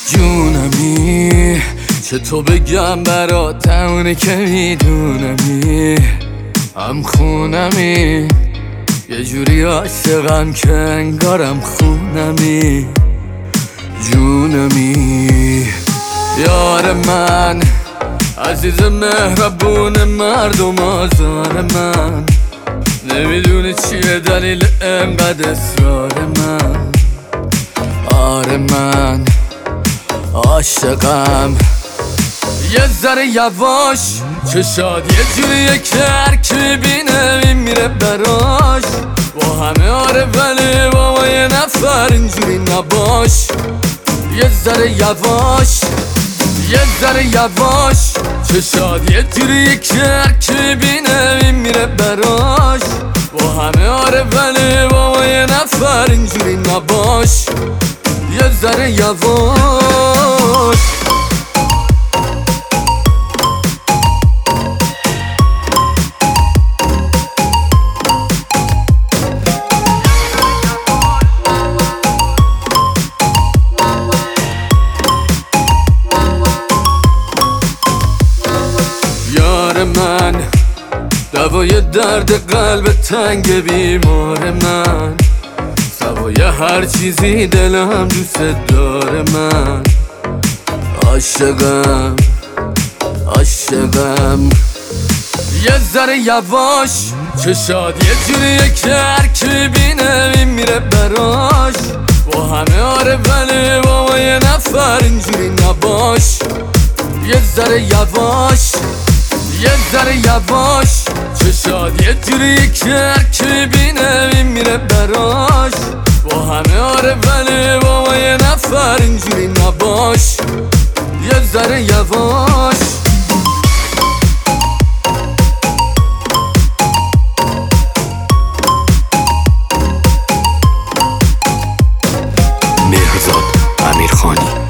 جونمی چطور بگم برات اونی که میدونمی هم خونمی یه جوری عاشقم که انگارم خونمی جونمی یار من عزیز مهربون مردم آزار من نمیدونه چیه دلیل انقدر اصرار من آره من عاشقم یه ذره یواش چشاد یه جوریه که هرکی میبینه میره براش با همه آره ولی با یه نفر اینجوری نباش یه ذره یواش یه ذره یواش چشاد یه جوریه که هرکی میبینه میره براش با همه آره ولی با یه نفر اینجوری نباش یه ذره یواش یار من دوای درد قلب تنگ بیمار من سوای هر چیزی دلم دوست داره من عاشقم عاشقم یه ذره یواش چشاد یه جوریه که هرکی بینه میره براش با همه آره ولی با یه نفر اینجوری نباش یه ذره یواش یه ذره یواش چشاد یه جوریه که هرکی بینه میره براش با همه آره ولی با یه نفر اینجوری نباش یه ذره یواش مهرزاد امیرخانی